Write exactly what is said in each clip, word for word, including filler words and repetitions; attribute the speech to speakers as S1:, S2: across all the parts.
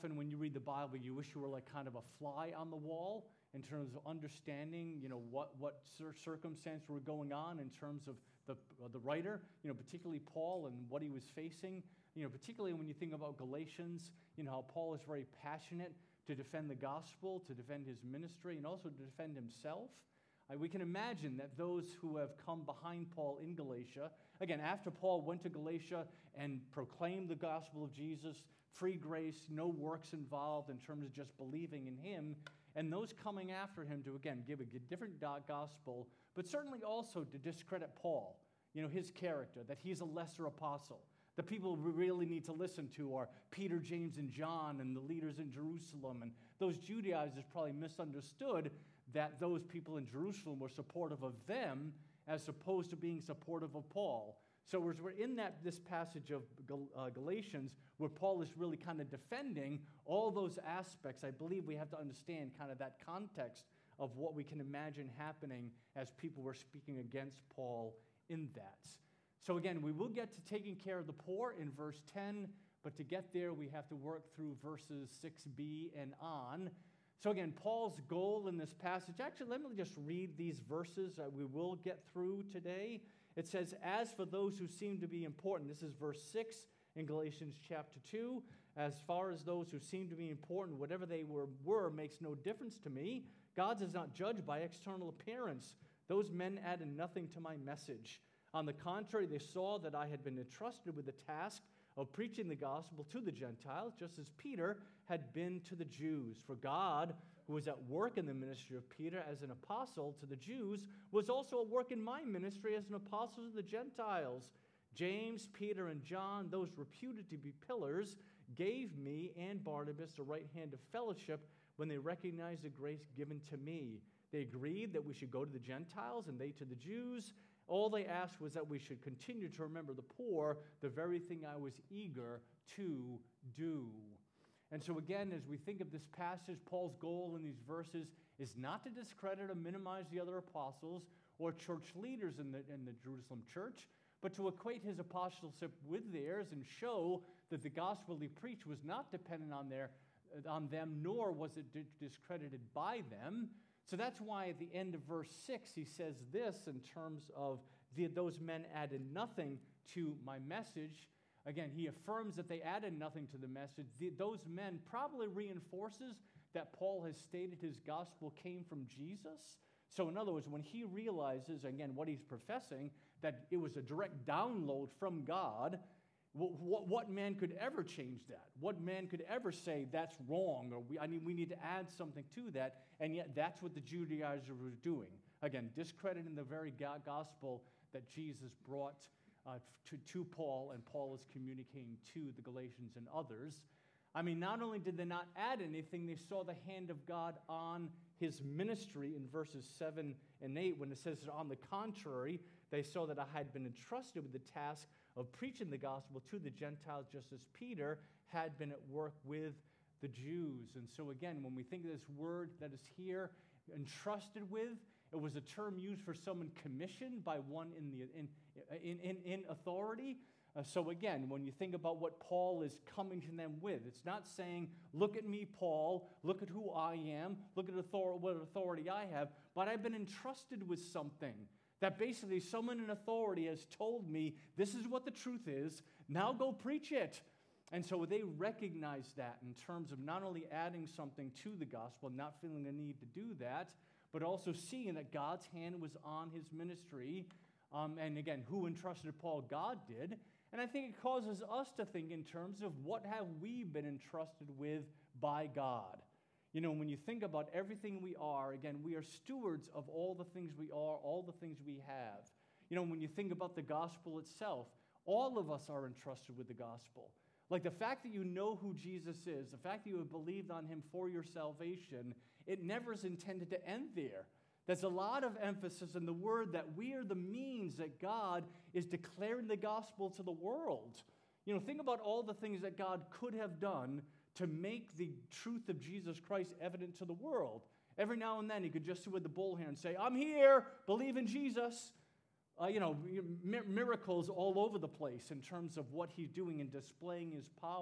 S1: Often when you read the Bible, you wish you were like kind of a fly on the wall in terms of understanding, you know, what, what circumstances were going on in terms of the, uh, the writer, you know, particularly Paul and what he was facing. You know, particularly when you think about Galatians, you know, how Paul is very passionate to defend the gospel, to defend his ministry, and also to defend himself. Uh, we can imagine that those who have come behind Paul in Galatia, again, after Paul went to Galatia and proclaimed the gospel of Jesus, free grace, no works involved in terms of just believing in him, and those coming after him to, again, give a different gospel, but certainly also to discredit Paul, you know, his character, that he's a lesser apostle. The people we really need to listen to are Peter, James, and John, and the leaders in Jerusalem. And those Judaizers probably misunderstood that those people in Jerusalem were supportive of them as opposed to being supportive of Paul. So as we're in that this passage of Gal- uh, Galatians, where Paul is really kind of defending all those aspects, I believe we have to understand kind of that context of what we can imagine happening as people were speaking against Paul in that. So again, we will get to taking care of the poor in verse ten, but to get there, we have to work through verses six b and on. So again, Paul's goal in this passage, actually, let me just read these verses that we will get through today. It says, as for those who seem to be important, this is verse six in Galatians chapter two, as far as those who seem to be important, whatever they were, were makes no difference to me. God is not judged by external appearance. Those men added nothing to my message. On the contrary, they saw that I had been entrusted with the task of preaching the gospel to the Gentiles, just as Peter had been to the Jews. For God, who was at work in the ministry of Peter as an apostle to the Jews, was also at work in my ministry as an apostle to the Gentiles. James, Peter, and John, those reputed to be pillars, gave me and Barnabas the right hand of fellowship when they recognized the grace given to me. They agreed that we should go to the Gentiles and they to the Jews. All they asked was that we should continue to remember the poor, the very thing I was eager to do. And so again, as we think of this passage, Paul's goal in these verses is not to discredit or minimize the other apostles or church leaders in the, in the Jerusalem church, but to equate his apostleship with theirs and show that the gospel he preached was not dependent on, their, on them, nor was it discredited by them. So that's why at the end of verse six, he says this in terms of the, those men added nothing to my message. Again, he affirms that they added nothing to the message. The, those men probably reinforces that Paul has stated his gospel came from Jesus. So in other words, when he realizes, again, what he's professing, that it was a direct download from God, What, what man could ever change that? What man could ever say that's wrong, or we, I mean, we need to add something to that? And yet that's what the Judaizers were doing. Again, discrediting the very gospel that Jesus brought uh, to, to Paul, and Paul is communicating to the Galatians and others. I mean, not only did they not add anything, they saw the hand of God on his ministry in verses seven and eight, when it says, on the contrary, they saw that I had been entrusted with the task of preaching the gospel to the Gentiles, just as Peter had been at work with the Jews. And so again, when we think of this word that is here, entrusted with, it was a term used for someone commissioned by one in, the, in, in, in, in authority. Uh, so again, when you think about what Paul is coming to them with, it's not saying, look at me, Paul, look at who I am, look at author- what authority I have, but I've been entrusted with something that basically someone in authority has told me, this is what the truth is, now go preach it. And so they recognize that in terms of not only adding something to the gospel, not feeling a need to do that, but also seeing that God's hand was on his ministry. Um, and again, who entrusted Paul? God did. And I think it causes us to think in terms of what have we been entrusted with by God. You know, when you think about everything we are, again, we are stewards of all the things we are, all the things we have. You know, when you think about the gospel itself, all of us are entrusted with the gospel. Like the fact that you know who Jesus is, the fact that you have believed on him for your salvation, it never is intended to end there. There's a lot of emphasis in the word that we are the means that God is declaring the gospel to the world. You know, think about all the things that God could have done to make the truth of Jesus Christ evident to the world. Every now and then he could just sit with the bullhorn and say, I'm here, believe in Jesus. Uh, you know, miracles all over the place in terms of what he's doing and displaying his power.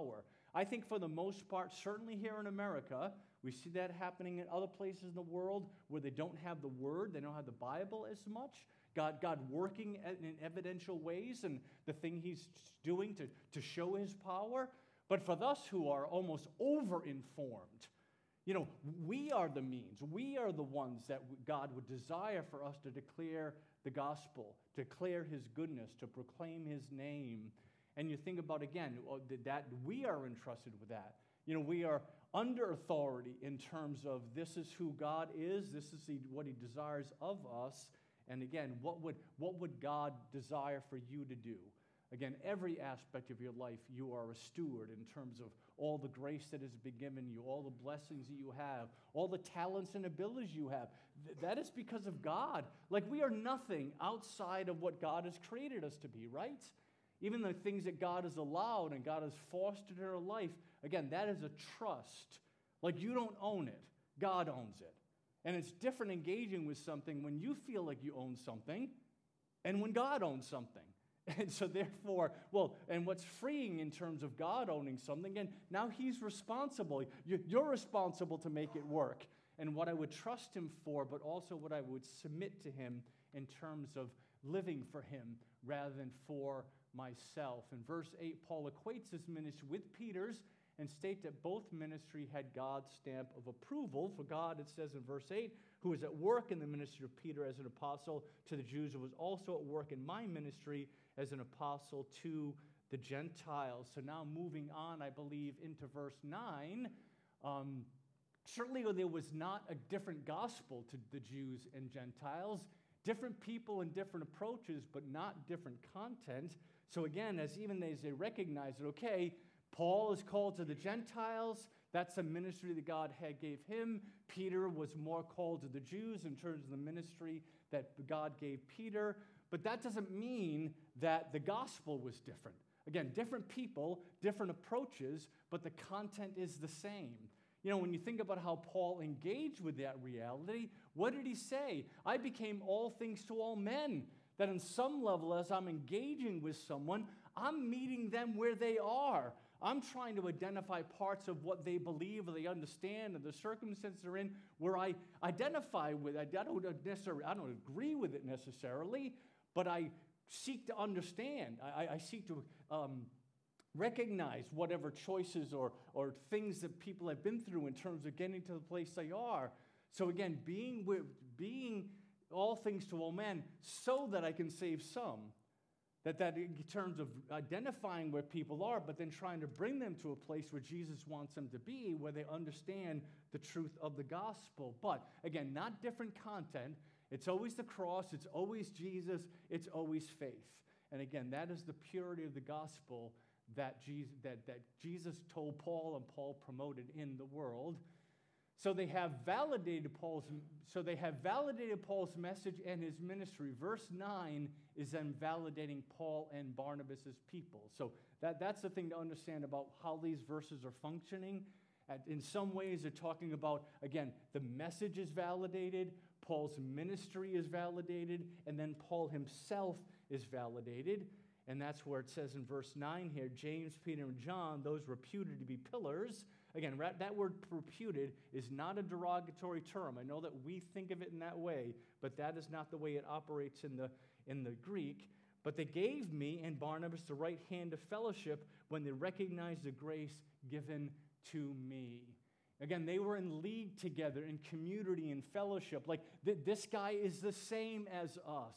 S1: I think for the most part, certainly here in America, we see that happening in other places in the world where they don't have the Word, they don't have the Bible as much. God, God working in evidential ways and the thing He's doing to, to show His power. But for us who are almost over-informed, you know, we are the means. We are the ones that God would desire for us to declare the gospel, declare His goodness, to proclaim His name. And you think about, again, that we are entrusted with that. You know, we are under authority in terms of this is who God is, this is what He desires of us. And again, what would, what would God desire for you to do? Again, every aspect of your life, you are a steward in terms of all the grace that has been given you, all the blessings that you have, all the talents and abilities you have. Th- that is because of God. Like, we are nothing outside of what God has created us to be, right? Even the things that God has allowed and God has fostered in our life, again, that is a trust. Like, you don't own it. God owns it. And it's different engaging with something when you feel like you own something and when God owns something. And so therefore, well, and what's freeing in terms of God owning something, and now He's responsible. You're responsible to make it work. And what I would trust Him for, but also what I would submit to Him in terms of living for Him rather than for myself. In verse eight, Paul equates his ministry with Peter's and state that both ministry had God's stamp of approval. For God, it says in verse eight, who is at work in the ministry of Peter as an apostle to the Jews, who was also at work in my ministry as an apostle to the Gentiles. So now moving on, I believe, into verse nine, um, certainly there was not a different gospel to the Jews and Gentiles, different people and different approaches, but not different content. So again, as even as they recognize it, okay, Paul is called to the Gentiles. That's a ministry that God had gave him. Peter was more called to the Jews in terms of the ministry that God gave Peter. But that doesn't mean that the gospel was different. Again, different people, different approaches, but the content is the same. You know, when you think about how Paul engaged with that reality, what did he say? I became all things to all men. That in some level, as I'm engaging with someone, I'm meeting them where they are. I'm trying to identify parts of what they believe or they understand and the circumstances they're in where I identify with it. I don't necessarily, I don't agree with it necessarily, but I seek to understand. I, I seek to um, recognize whatever choices or, or things that people have been through in terms of getting to the place they are. So again, being with, being all things to all men so that I can save some. That, that in terms of identifying where people are, but then trying to bring them to a place where Jesus wants them to be, where they understand the truth of the gospel. But again, not different content. It's always the cross. It's always Jesus. It's always faith. And again, that is the purity of the gospel that Jesus, that, that Jesus told Paul and Paul promoted in the world. So they have validated Paul's, so they have validated Paul's message and his ministry. Verse nine is then validating Paul and Barnabas' people. So that, that's the thing to understand about how these verses are functioning. And in some ways, they're talking about, again, the message is validated, Paul's ministry is validated, and then Paul himself is validated. And that's where it says in verse nine here, James, Peter, and John, those reputed to be pillars. Again, that word reputed is not a derogatory term. I know that we think of it in that way, but that is not the way it operates in the, in the Greek. But they gave me and Barnabas the right hand of fellowship when they recognized the grace given to me. Again, they were in league together, in community and fellowship. Like, th- this guy is the same as us.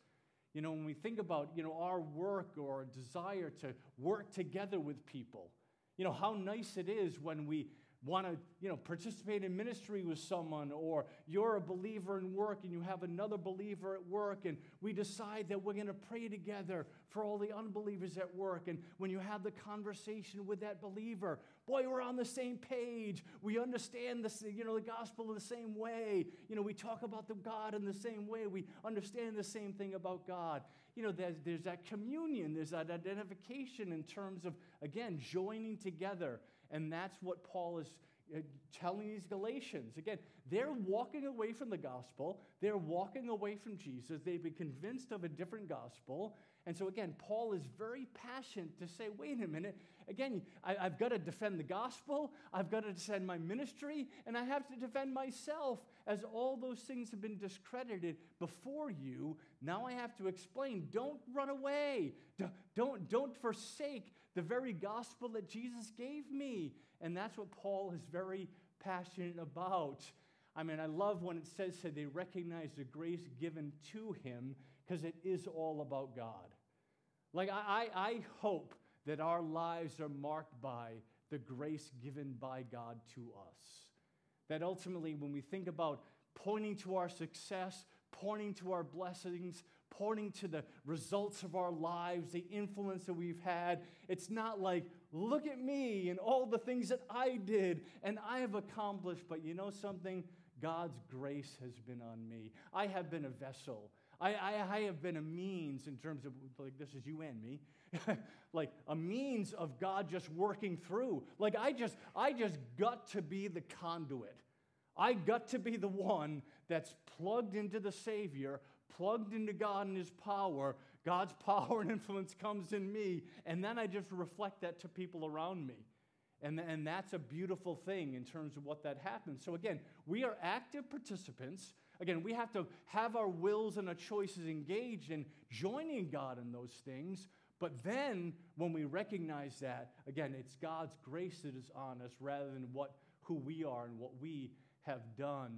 S1: You know, when we think about, you know, our work or our desire to work together with people, you know, how nice it is when we want to, you know, participate in ministry with someone, or you're a believer in work and you have another believer at work, and we decide that we're going to pray together for all the unbelievers at work. And when you have the conversation with that believer, boy, we're on the same page. We understand this, you know, the gospel in the same way. You know, we talk about the God in the same way. We understand the same thing about God. You know, there's, there's that communion. There's that identification in terms of, again, joining together. And that's what Paul is uh, telling these Galatians. Again, they're walking away from the gospel. They're walking away from Jesus. They've been convinced of a different gospel. And so again, Paul is very passionate to say, wait a minute, again, I, I've got to defend the gospel, I've got to defend my ministry, and I have to defend myself, as all those things have been discredited before you. Now I have to explain, don't run away, don't, don't, don't forsake the very gospel that Jesus gave me. And that's what Paul is very passionate about. I mean, I love when it says that they recognize the grace given to him, because it is all about God. Like, I, I, I hope that our lives are marked by the grace given by God to us. That ultimately, when we think about pointing to our success, pointing to our blessings, pointing to the results of our lives, the influence that we've had, it's not like, look at me and all the things that I did and I have accomplished. But you know something? God's grace has been on me. I have been a vessel. I, I, I have been a means in terms of, like, this is you and me, like a means of God just working through. Like, I just, I just got to be the conduit. I got to be the one that's plugged into the Savior, plugged into God and His power. God's power and influence comes in me, and then I just reflect that to people around me. And, and that's a beautiful thing in terms of what that happens. So again, we are active participants. Again, we have to have our wills and our choices engaged in joining God in those things. But then, when we recognize that, again, it's God's grace that is on us rather than what, who we are and what we have done.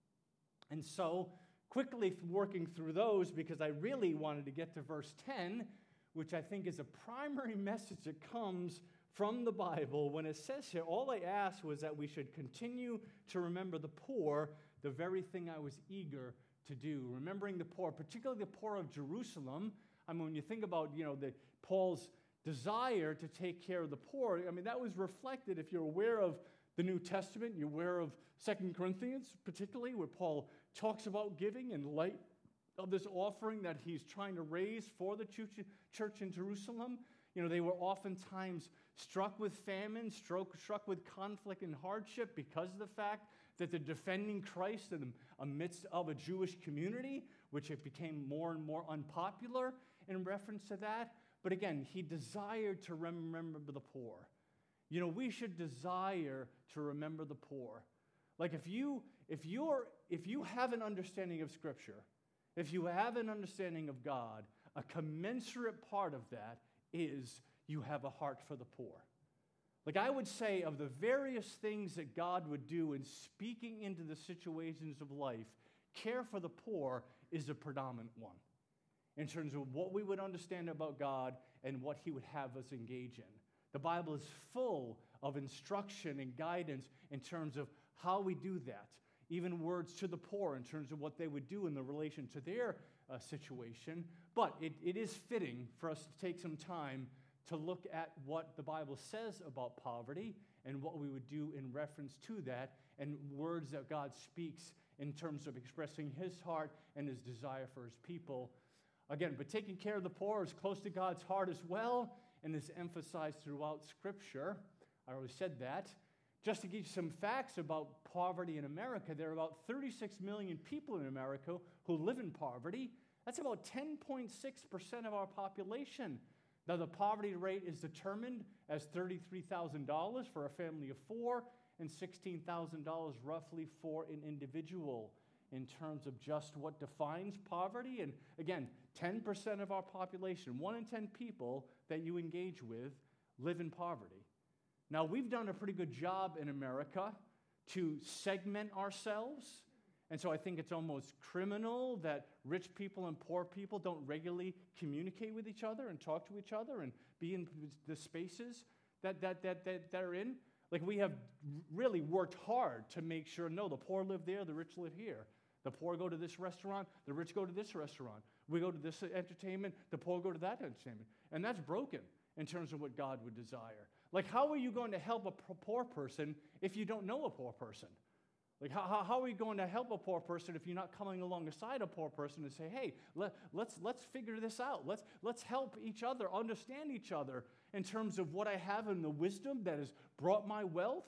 S1: And so, quickly working through those, because I really wanted to get to verse ten, which I think is a primary message that comes from the Bible. When it says here, all I asked was that we should continue to remember the poor, the very thing I was eager to do. Remembering the poor, particularly the poor of Jerusalem. I mean, when you think about, you know, the, Paul's desire to take care of the poor, I mean, that was reflected, if you're aware of the New Testament, you're aware of Second Corinthians, particularly, where Paul talks about giving in light of this offering that he's trying to raise for the church in Jerusalem. You know, they were oftentimes struck with famine, struck, struck with conflict and hardship because of the fact that they're defending Christ in the amidst of a Jewish community, which it became more and more unpopular in reference to that. But again, he desired to remember the poor. You know, we should desire to remember the poor. Like if you, if you're, if you have an understanding of Scripture, if you have an understanding of God, a commensurate part of that is you have a heart for the poor. Like I would say, of the various things that God would do in speaking into the situations of life, care for the poor is the predominant one in terms of what we would understand about God and what He would have us engage in. The Bible is full of instruction and guidance in terms of how we do that. Even words to the poor in terms of what they would do in the relation to their uh, situation. But it, it is fitting for us to take some time to look at what the Bible says about poverty and what we would do in reference to that, and words that God speaks in terms of expressing His heart and His desire for His people. Again, but taking care of the poor is close to God's heart as well, and is emphasized throughout Scripture. I already said that. Just to give you some facts about poverty in America, there are about thirty-six million people in America who live in poverty. That's about ten point six percent of our population. Now, the poverty rate is determined as thirty-three thousand dollars for a family of four and sixteen thousand dollars roughly for an individual in terms of just what defines poverty. And again, ten percent of our population, one in ten people that you engage with, live in poverty. Now, we've done a pretty good job in America to segment ourselves. And so I think it's almost criminal that rich people and poor people don't regularly communicate with each other and talk to each other and be in the spaces that, that, that, that they're in. Like, we have really worked hard to make sure, no, the poor live there, the rich live here. The poor go to this restaurant, the rich go to this restaurant. We go to this entertainment, the poor go to that entertainment. And that's broken in terms of what God would desire. Like, how are you going to help a poor person if you don't know a poor person? Like, how, how are you going to help a poor person if you're not coming alongside a poor person and say, hey, let, let's, let's figure this out. Let's, let's help each other, understand each other in terms of what I have and the wisdom that has brought my wealth and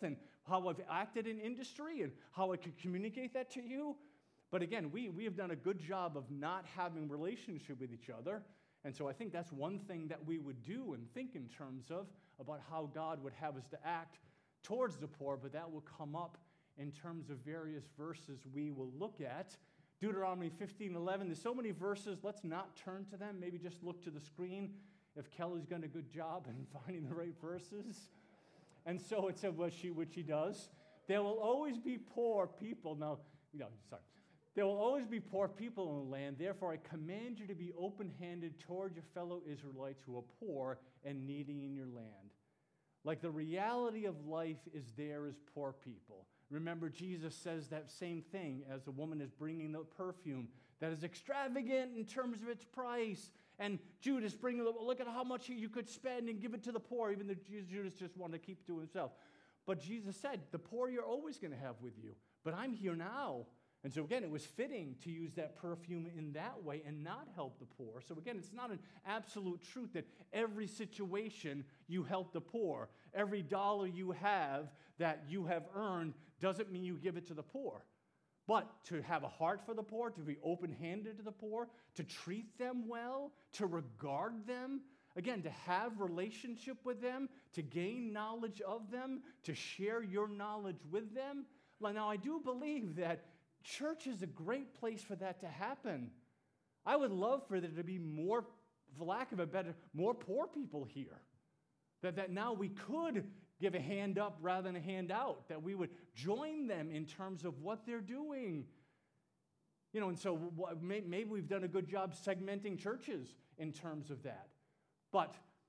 S1: how I've acted in industry and how I could communicate that to you. But again, we, we have done a good job of not having relationship with each other. And so I think that's one thing that we would do and think in terms of about how God would have us to act towards the poor, but that will come up in terms of various verses we will look at. Deuteronomy fifteen eleven, there's so many verses, let's not turn to them. Maybe just look to the screen if Kelly's done a good job in finding the right verses. And so it said what she, what she does. There will always be poor people. Now, no, sorry. There will always be poor people in the land. Therefore, I command you to be open-handed toward your fellow Israelites who are poor and needy in your land. Like the reality of life is there is poor people. Remember, Jesus says that same thing as a woman is bringing the perfume that is extravagant in terms of its price. And Judas bringing, look at how much you could spend and give it to the poor, even though Judas just wanted to keep it to himself. But Jesus said, the poor you're always going to have with you, but I'm here now. And so again, it was fitting to use that perfume in that way and not help the poor. So again, it's not an absolute truth that every situation you help the poor. Every dollar you have that you have earned doesn't mean you give it to the poor. But to have a heart for the poor, to be open-handed to the poor, to treat them well, to regard them, again, to have relationship with them, to gain knowledge of them, to share your knowledge with them. Now, I do believe that church is a great place for that to happen. I would love for there to be more, for lack of a better, more poor people here. That, that now we could give a hand up rather than a hand out. That we would join them in terms of what they're doing. You know, and so what, may, maybe we've done a good job segmenting churches in terms of that. But,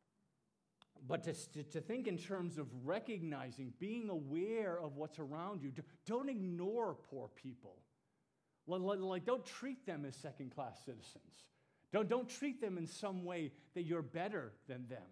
S1: but to, to think in terms of recognizing, being aware of what's around you, don't ignore poor people. Like, don't treat them as second-class citizens. Don't, don't treat them in some way that you're better than them.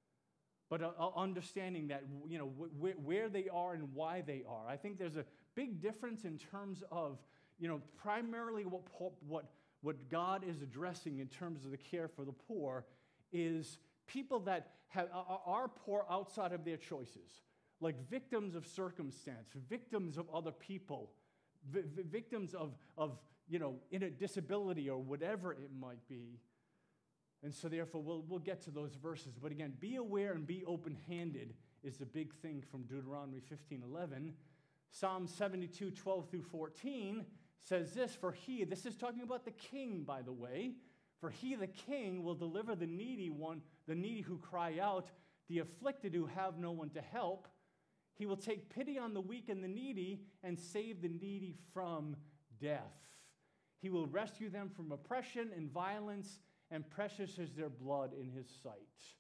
S1: But uh, understanding that, you know, wh- where they are and why they are. I think there's a big difference in terms of, you know, primarily what, what, what God is addressing in terms of the care for the poor is people that have, are poor outside of their choices, like victims of circumstance, victims of other people, v- victims of, of, you know, in a disability or whatever it might be. And so therefore, we'll, we'll get to those verses. But again, be aware and be open-handed is the big thing from Deuteronomy fifteen eleven. Psalm seventy-two, twelve through fourteen says this, for he, this is talking about the king, by the way, for he, the king, will deliver the needy one, the needy who cry out, the afflicted who have no one to help. He will take pity on the weak and the needy and save the needy from death. He will rescue them from oppression and violence, and precious is their blood in his sight.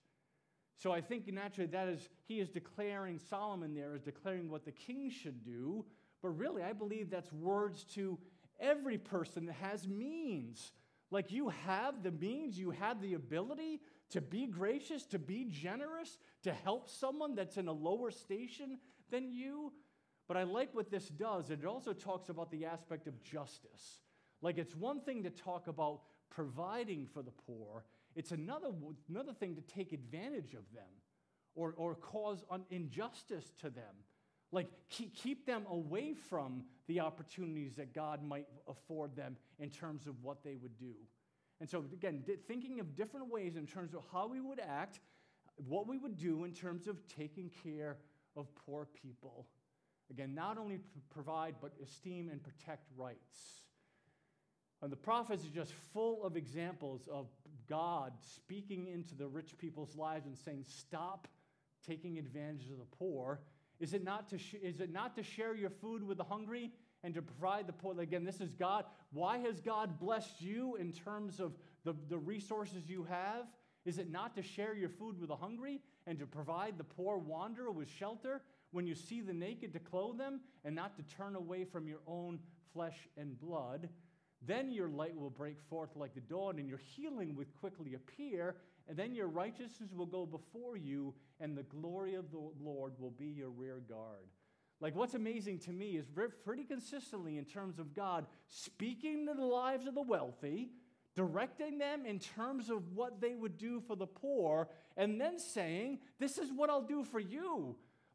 S1: So I think naturally that is, he is declaring, Solomon there is declaring what the king should do, but really I believe that's words to every person that has means. Like you have the means, you have the ability to be gracious, to be generous, to help someone that's in a lower station than you. But I like what this does. It also talks about the aspect of justice. Like it's one thing to talk about providing for the poor. It's another, another thing to take advantage of them or, or cause un- injustice to them. Like keep, keep them away from the opportunities that God might afford them in terms of what they would do. And so again, di- thinking of different ways in terms of how we would act, what we would do in terms of taking care of poor people. Again, not only p- provide, but esteem and protect rights. And the prophets are just full of examples of God speaking into the rich people's lives and saying, stop taking advantage of the poor. Is it not to sh- is it not to share your food with the hungry and to provide the poor? Again, this is God. Why has God blessed you in terms of the, the resources you have? Is it not to share your food with the hungry and to provide the poor wanderer with shelter when you see the naked to clothe them and not to turn away from your own flesh and blood? Then your light will break forth like the dawn, and your healing will quickly appear, and then your righteousness will go before you, and the glory of the Lord will be your rear guard. Like what's amazing to me is pretty consistently in terms of God speaking to the lives of the wealthy, directing them in terms of what they would do for the poor, and then saying, this is what I'll do for you.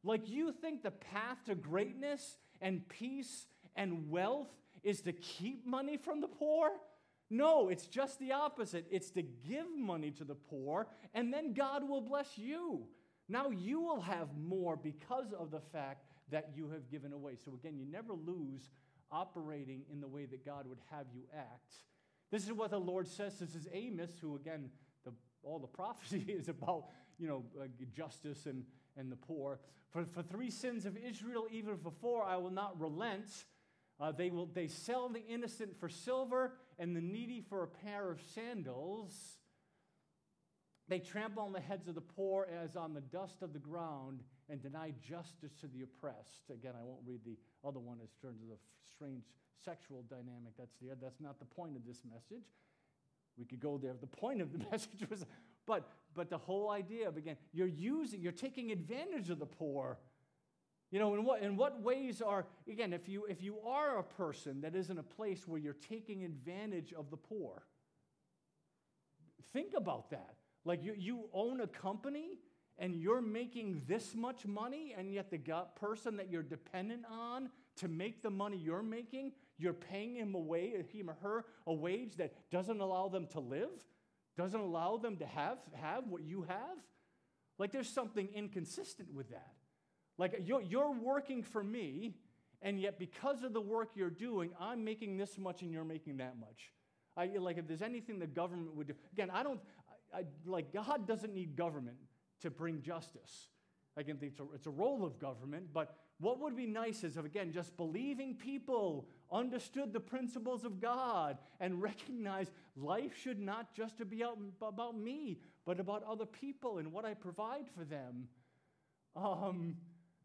S1: Like you think the path to greatness and peace and wealth is to keep money from the poor? No, it's just the opposite. It's to give money to the poor, and then God will bless you. Now you will have more because of the fact that you have given away. So again, you never lose operating in the way that God would have you act. This is what the Lord says. This is Amos, who again, the, all the prophecy is about, you know, uh, justice and, and the poor. For, for three sins of Israel, even for four, I will not relent. Uh, they will they sell the innocent for silver and the needy for a pair of sandals. They trample on the heads of the poor as on the dust of the ground and deny justice to the oppressed. Again, I won't read the other one as terms of the strange sexual dynamic that's there. That's not the point of this message. We could go there. The point of the message was, but but the whole idea of, again, you're using, you're taking advantage of the poor. You know, in what in what ways are, again, if you if you are a person that is in a place where you're taking advantage of the poor, think about that. Like you, you own a company and you're making this much money, and yet the go- person that you're dependent on to make the money you're making, you're paying him a wage, him or her a wage that doesn't allow them to live, doesn't allow them to have, have what you have. Like there's something inconsistent with that. Like you're, you're working for me, and yet because of the work you're doing, I'm making this much and you're making that much. I, like if there's anything the government would do, again, I don't, I, I, like God doesn't need government to bring justice. Again, it's a, it's a role of government, but what would be nice is if, again, just believing people understood the principles of God and recognized life should not just to be out about me, but about other people and what I provide for them. Um,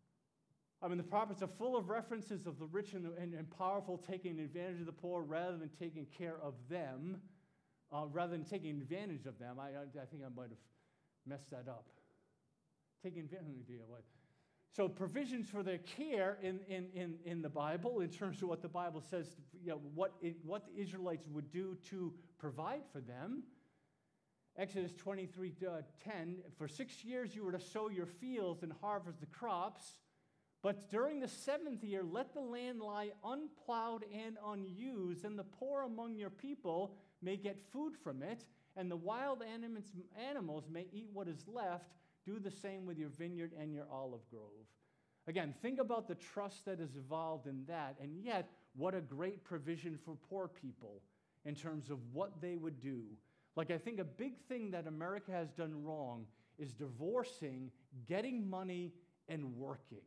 S1: I mean, the prophets are full of references of the rich and, the, and, and powerful taking advantage of the poor rather than taking care of them, uh, rather than taking advantage of them. I, I, I think I might have messed that up. Taking advantage of what? So provisions for their care in, in, in, in the Bible, in terms of what the Bible says, you know, what, it, what the Israelites would do to provide for them. Exodus twenty-three ten, for six years you were to sow your fields and harvest the crops, but during the seventh year let the land lie unplowed and unused, and the poor among your people may get food from it, and the wild animals, animals may eat what is left. Do the same with your vineyard and your olive grove. Again, think about the trust that is involved in that, and yet what a great provision for poor people in terms of what they would do. Like, I think a big thing that America has done wrong is divorcing getting money and working.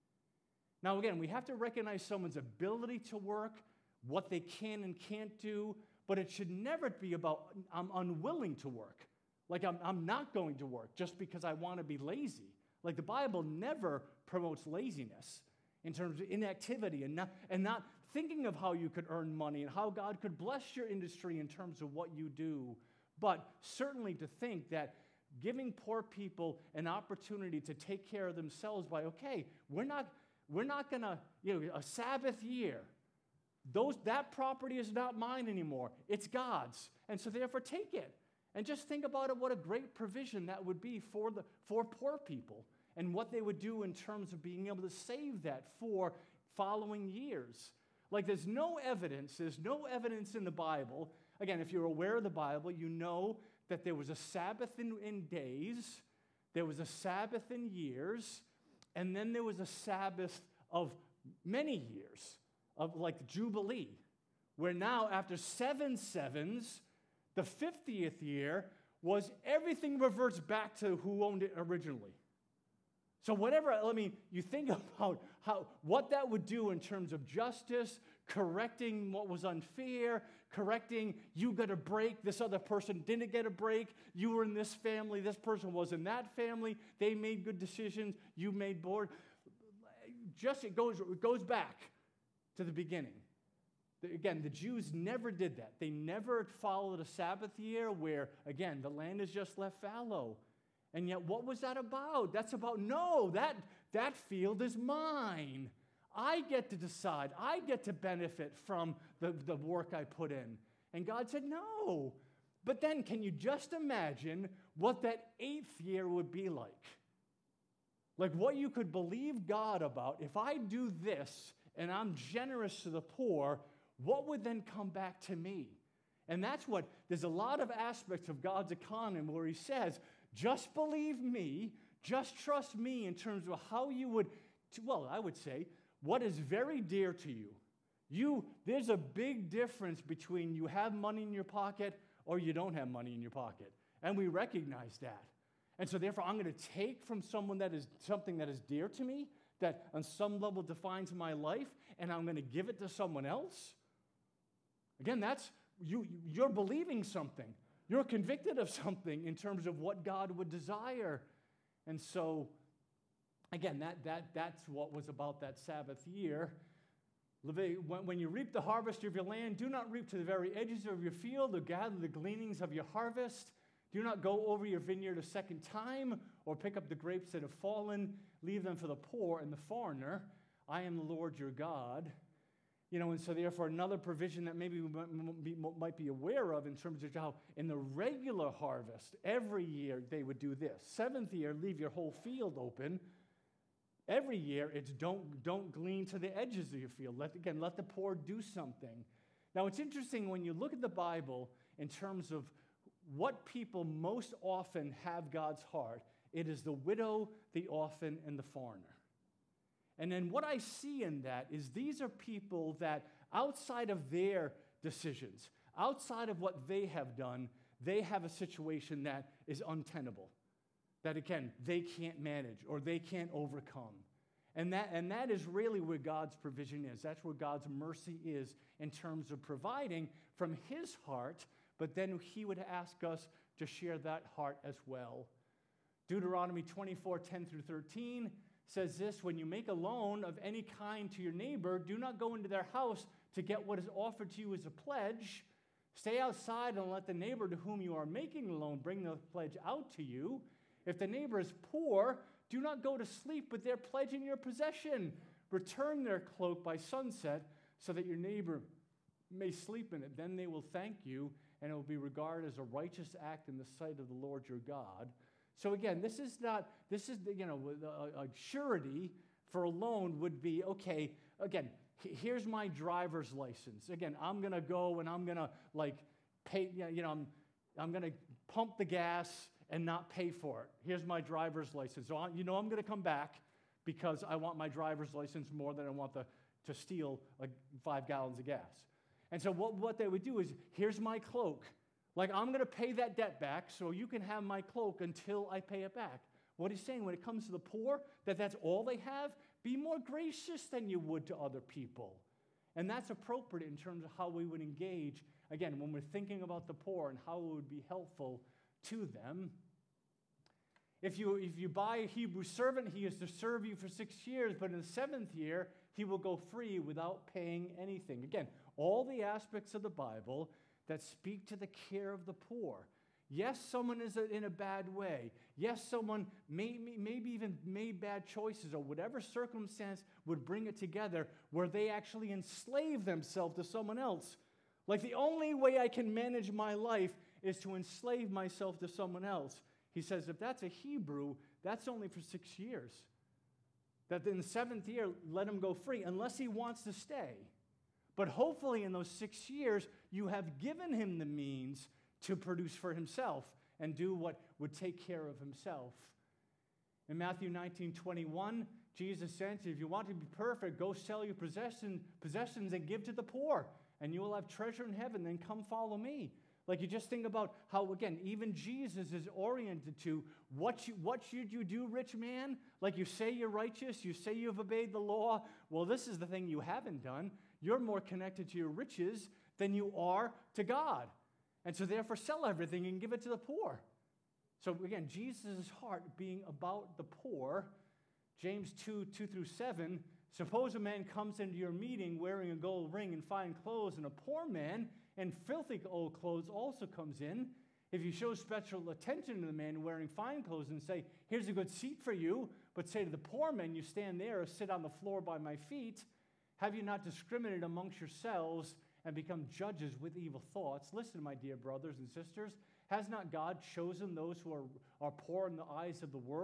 S1: Now, again, we have to recognize someone's ability to work, what they can and can't do, but it should never be about, I'm unwilling to work. Like, I'm, I'm not going to work just because I want to be lazy. Like, the Bible never promotes laziness in terms of inactivity and not, and not thinking of how you could earn money and how God could bless your industry in terms of what you do. But certainly to think that giving poor people an opportunity to take care of themselves by, okay, we're not, we're not going to, you know, a Sabbath year, those, that property is not mine anymore. It's God's. And so therefore take it. And just think about it, what a great provision that would be for, the, for poor people and what they would do in terms of being able to save that for following years. Like there's no evidence, there's no evidence in the Bible. Again, if you're aware of the Bible, you know that there was a Sabbath in, in days, there was a Sabbath in years, and then there was a Sabbath of many years, of like Jubilee, where now after seven sevens, the fiftieth year was everything reverts back to who owned it originally. So whatever, I mean, you think about how what that would do in terms of justice, correcting what was unfair, correcting you got a break, this other person didn't get a break, you were in this family, this person was in that family, they made good decisions, you made board. Just it goes, it goes back to the beginning. Again, the Jews never did that. They never followed a Sabbath year where, again, the land is just left fallow. And yet, what was that about? That's about, no, that, that field is mine. I get to decide. I get to benefit from the, the work I put in. And God said, no. But then, can you just imagine what that eighth year would be like? Like what you could believe God about, if I do this and I'm generous to the poor, what would then come back to me? And that's what, there's a lot of aspects of God's economy where he says, just believe me, just trust me in terms of how you would, well, I would say, what is very dear to you. You, there's a big difference between you have money in your pocket or you don't have money in your pocket. And we recognize that. And so therefore, I'm going to take from someone that is something that is dear to me, that on some level defines my life, and I'm going to give it to someone else. Again, that's, you, you're believing something. You're convicted of something in terms of what God would desire. And so, again, that, that, that's what was about that Sabbath year. When, when you reap the harvest of your land, do not reap to the very edges of your field or gather the gleanings of your harvest. Do not go over your vineyard a second time or pick up the grapes that have fallen. Leave them for the poor and the foreigner. I am the Lord your God. You know, and so therefore another provision that maybe we might be, might be aware of in terms of how in the regular harvest, every year they would do this. Seventh year, leave your whole field open. Every year, it's don't, don't glean to the edges of your field. Let, again, let the poor do something. Now, it's interesting when you look at the Bible in terms of what people most often have God's heart, it is the widow, the orphan, and the foreigner. And then what I see in that is these are people that outside of their decisions, outside of what they have done, they have a situation that is untenable. That, again, they can't manage or they can't overcome. And that, and that is really where God's provision is. That's where God's mercy is in terms of providing from his heart, but then he would ask us to share that heart as well. Deuteronomy twenty-four, ten through thirteen says this, when you make a loan of any kind to your neighbor, do not go into their house to get what is offered to you as a pledge. Stay outside and let the neighbor to whom you are making the loan bring the pledge out to you. If the neighbor is poor, do not go to sleep with their pledge in your possession. Return their cloak by sunset so that your neighbor may sleep in it. Then they will thank you, and it will be regarded as a righteous act in the sight of the Lord your God. So again, this is not, this is, you know, a, a surety for a loan would be, okay, again, here's my driver's license. Again, I'm going to go and I'm going to, like, pay, you know, I'm, I'm going to pump the gas and not pay for it. Here's my driver's license. So I, you know I'm going to come back because I want my driver's license more than I want the, to steal like five gallons of gas. And so what, what they would do is, here's my cloak. Like, I'm going to pay that debt back so you can have my cloak until I pay it back. What he's saying when it comes to the poor, that that's all they have, be more gracious than you would to other people. And that's appropriate in terms of how we would engage, again, when we're thinking about the poor and how it would be helpful to them. If you, if you buy a Hebrew servant, he is to serve you for six years, but in the seventh year, he will go free without paying anything. Again, all the aspects of the Bible that speak to the care of the poor. Yes, someone is in a bad way. Yes, someone may, maybe even made bad choices or whatever circumstance would bring it together where they actually enslave themselves to someone else. Like, the only way I can manage my life is to enslave myself to someone else. He says, if that's a Hebrew, that's only for six years. That in the seventh year, let him go free, unless he wants to stay. But hopefully in those six years, you have given him the means to produce for himself and do what would take care of himself. In Matthew nineteen twenty-one, Jesus said, if you want to be perfect, go sell your possession, possessions and give to the poor, and you will have treasure in heaven. Then come follow me. Like, you just think about how, again, even Jesus is oriented to what, you, what should you do, rich man? Like, you say you're righteous, you say you've obeyed the law. Well, this is the thing you haven't done. You're more connected to your riches than you are to God. And so therefore sell everything and give it to the poor. So again, Jesus' heart being about the poor. James two, two through seven, suppose a man comes into your meeting wearing a gold ring and fine clothes, and a poor man and filthy old clothes also comes in. If you show special attention to the man wearing fine clothes and say, here's a good seat for you, but say to the poor man, you stand there or sit on the floor by my feet, have you not discriminated amongst yourselves and become judges with evil thoughts? Listen, my dear brothers and sisters, has not God chosen those who are, are poor in the eyes of the world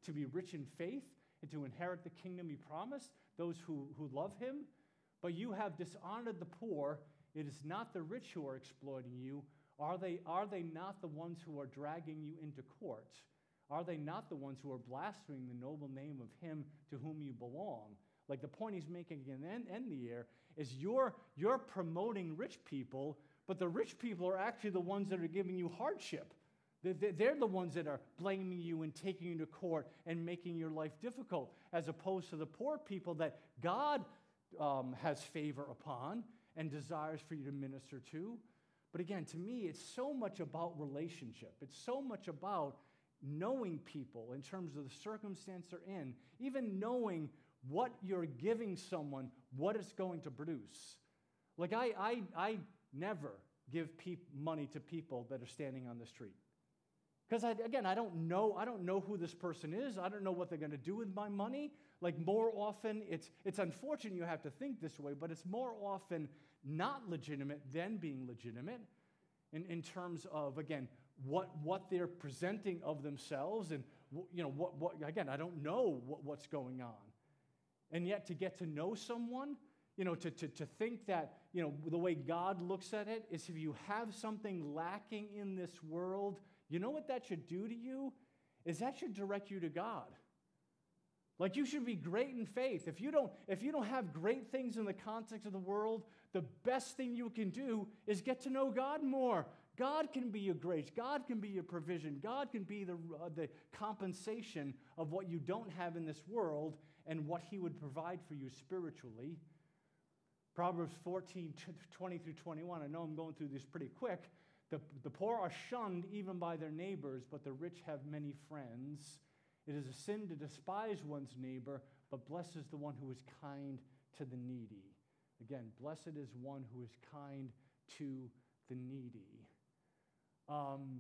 S1: to be rich in faith and to inherit the kingdom he promised, those who, who love him. But you have dishonored the poor. It is not the rich who are exploiting you. Are they, are they not the ones who are dragging you into court? Are they not the ones who are blaspheming the noble name of him to whom you belong? Like the point he's making again in, in the air is you're, you're promoting rich people, but the rich people are actually the ones that are giving you hardship. They're, they're the ones that are blaming you and taking you to court and making your life difficult, as opposed to the poor people that God um, has favor upon and desires for you to minister to. But again, to me, it's so much about relationship. It's so much about knowing people in terms of the circumstance they're in, even knowing what you're giving someone, what it's going to produce. Like I, I, I never give peop- money to people that are standing on the street. Because I, again, I don't know, I don't know who this person is. I don't know what they're going to do with my money. Like more often, it's, it's unfortunate you have to think this way, but it's more often not legitimate than being legitimate in, in terms of, again, what, what they're presenting of themselves and, you know, what, what again, I don't know what, what's going on. And yet to get to know someone, you know, to, to, to think that, you know, the way God looks at it is if you have something lacking in this world, you know what that should do to you? Is that should direct you to God. Like you should be great in faith. If you don't, if you don't have great things in the context of the world, the best thing you can do is get to know God more. God can be your grace. God can be your provision. God can be the, uh, the compensation of what you don't have in this world and what he would provide for you spiritually. Proverbs fourteen, twenty through twenty-one. I know I'm going through this pretty quick. The, the poor are shunned even by their neighbors, but the rich have many friends. It is a sin to despise one's neighbor, but blessed is the one who is kind to the needy. Again, blessed is one who is kind to the needy. Um,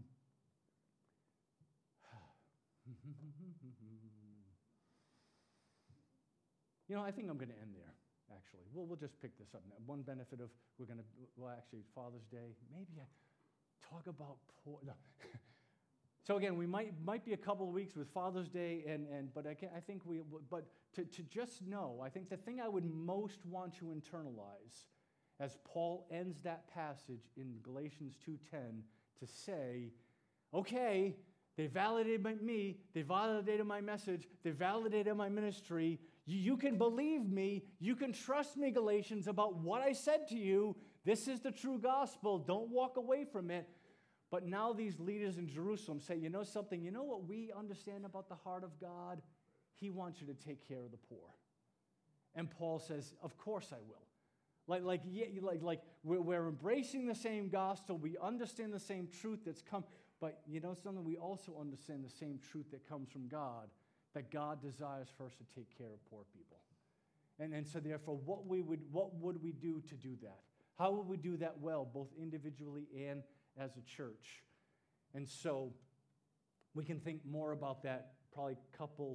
S1: you know, I think I'm going to end there, actually. We'll, we'll just pick this up now. One benefit of, we're going to, well, actually, Father's Day, maybe I talk about poor, no. So again, we might might be a couple of weeks with Father's Day, and, and but I, can, I think we, but to, to just know, I think the thing I would most want to internalize as Paul ends that passage in Galatians two ten to say, okay, they validated me, they validated my message, they validated my ministry, you, you can believe me, you can trust me, Galatians, about what I said to you, this is the true gospel, don't walk away from it. But now these leaders in Jerusalem say, you know something, you know what we understand about the heart of God? He wants you to take care of the poor. And Paul says, of course I will. Like, like, yeah, like, like we're, we're embracing the same gospel, we understand the same truth that's come, but you know something, we also understand the same truth that comes from God, that God desires for us to take care of poor people. And, and so therefore, what, we would, what would we do to do that? How would we do that well, both individually and as a church? And so we can think more about that probably couple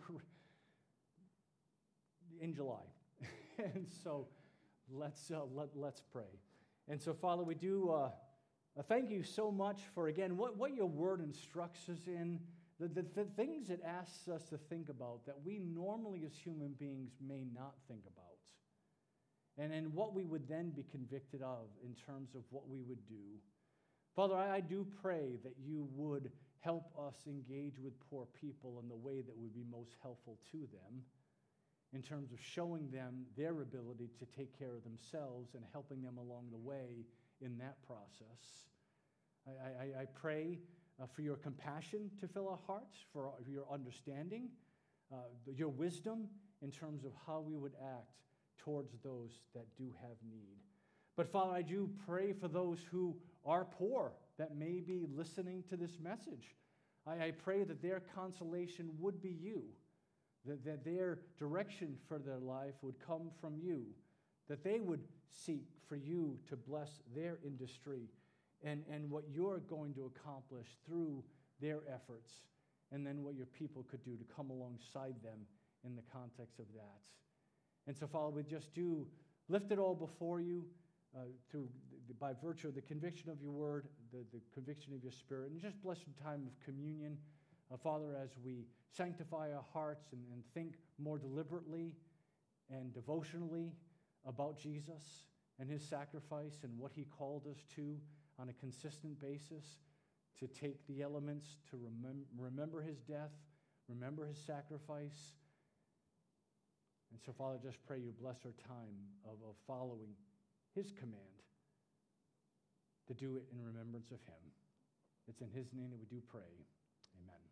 S1: in July. And so let's uh, let, let's pray. And so, Father, we do uh, uh, thank you so much for, again, what, what your word instructs us in, the, the, the things it asks us to think about that we normally as human beings may not think about. And, and what we would then be convicted of in terms of what we would do. Father, I, I do pray that you would help us engage with poor people in the way that would be most helpful to them in terms of showing them their ability to take care of themselves and helping them along the way in that process. I, I, I pray uh, for your compassion to fill our hearts, for your understanding, uh, your wisdom in terms of how we would act towards those that do have need. But Father, I do pray for those who are poor that may be listening to this message. I, I pray that their consolation would be you, that, that their direction for their life would come from you, that they would seek for you to bless their industry and, and what you're going to accomplish through their efforts, and then what your people could do to come alongside them in the context of that. And so, Father, we just do lift it all before you uh, through the, by virtue of the conviction of your word, the, the conviction of your spirit, and just bless the time of communion Uh, Father, as we sanctify our hearts and, and think more deliberately and devotionally about Jesus and his sacrifice and what he called us to on a consistent basis, to take the elements, to remem- remember his death, remember his sacrifice. And so, Father, just pray you bless our time of, of following his command to do it in remembrance of him. It's in his name that we do pray. Amen.